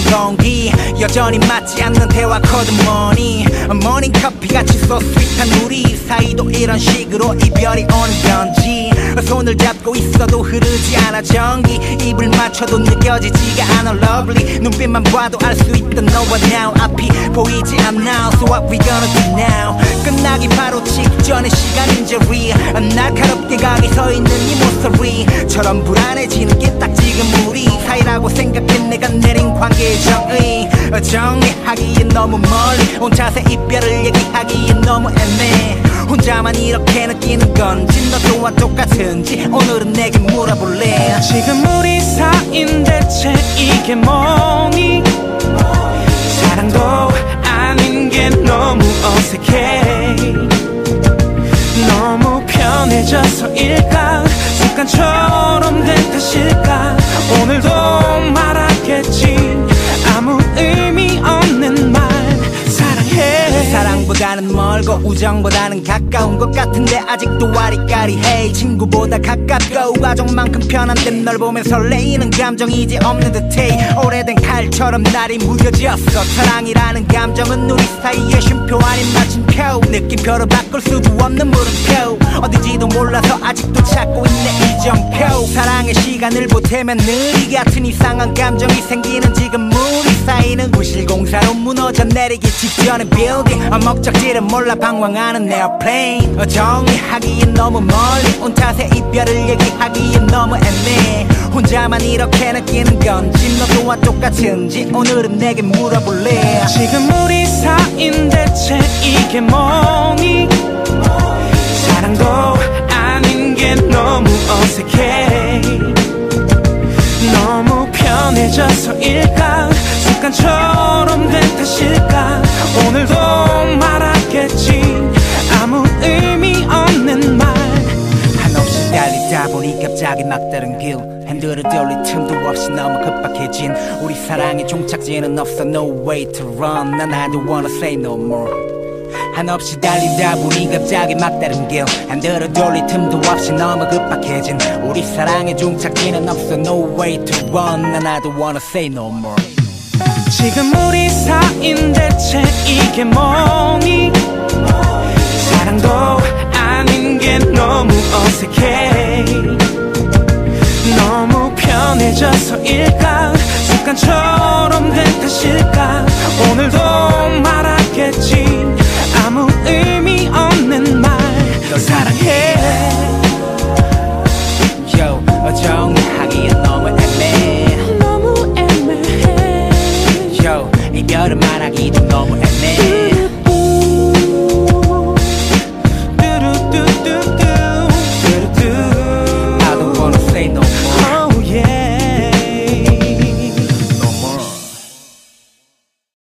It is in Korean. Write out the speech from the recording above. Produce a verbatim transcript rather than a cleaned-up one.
공기 여전히 맞지 않는 대화 코드 머니 모닝 커피같이 so sweet한 우리 사이도 이런 식으로 이별이 오는 건지 손을 잡고 있어도 흐르지 않아 전기 입을 맞춰도 느껴지지가 않아 lovely 눈빛만 봐도 알 수 있던 너와 now 앞이 보이지 않아 So what we gonna do now 끝나기 바로 직전의 시간인지 real 날카롭게 각이 서있는 이 모서리처럼 불안해지는 게 딱 지금 우리 사이라고 생각해 내가 내린 관계의 정의 정리하기엔 너무 멀리 혼자서 이별을 얘기하기엔 너무 애매해 혼자만 이렇게 느끼는 건지 너 또한 똑같은지 오늘은 내게 물어볼래 지금 우리 사이인 대체 이게 뭐니 사랑도 아닌 게 너무 어색해 너무 편해져서일까 습관처럼 된 탓일까 오늘도 말하겠지 아무 의미 없는 말 사랑해 사랑보다는 멀고 우정보다는 가까운 것 같은데 아직도 와리까리해 친구보다 가깝고 가족만큼 편한데 널 보면 설레이는 감정이지 없는 듯해 오래된 칼처럼 날이 무뎌졌어 사랑이라는 감정은 우리 사이의 쉼표 아닌 마침표 느낌표를 바꿀 수도 없는 물음표 어딘지도 몰라서 아직도 찾고 있네 이정표 사랑의 시간을 보태면 늘 이 같은 이상한 감정이 생기는 지금 우리 사이는 부실공사로 무너져 내리기 직전의 빌딩 목적지를 몰라 방황하는 에어플레인 정리하기엔 너무 멀리 혼자서 이별을 얘기하기엔 너무 애매해 혼자만 이렇게 느끼는 건지 너 또한 똑같은지 오늘은 내게 물어볼래 지금 우리 사이인 대체 이게 뭐니 사랑도 아닌 게 너무 어색해 너무 편해져서일까 습관처럼 된 탓일까 오늘도 말하겠지 아무 의미 없는 말 한없이 달리다 보니 갑자기 막다른 길 핸들을 돌릴 틈도 없이 너무 급박해진 우리 사랑의 종착지는 없어 No way to run 난 I don't wanna say no more 한없이 달리다 보니 갑자기 막다른 길 핸들을 돌릴 틈도 없이 너무 급박해진 우리 사랑의 종착지는 없어 No way to run 난 I don't wanna say no more 지금 우리 사이인 대체 이게 뭐니 사랑도 아닌 게 너무 어색해 너무 편해져서일까 습관처럼 된 탓일까 오늘도 말하겠지 아무 의미 없는 말 너 사랑해 Yo, 정리하기엔 너무 애매해 너무 애매해 Yo, 이별을 말하기도 너무 애매해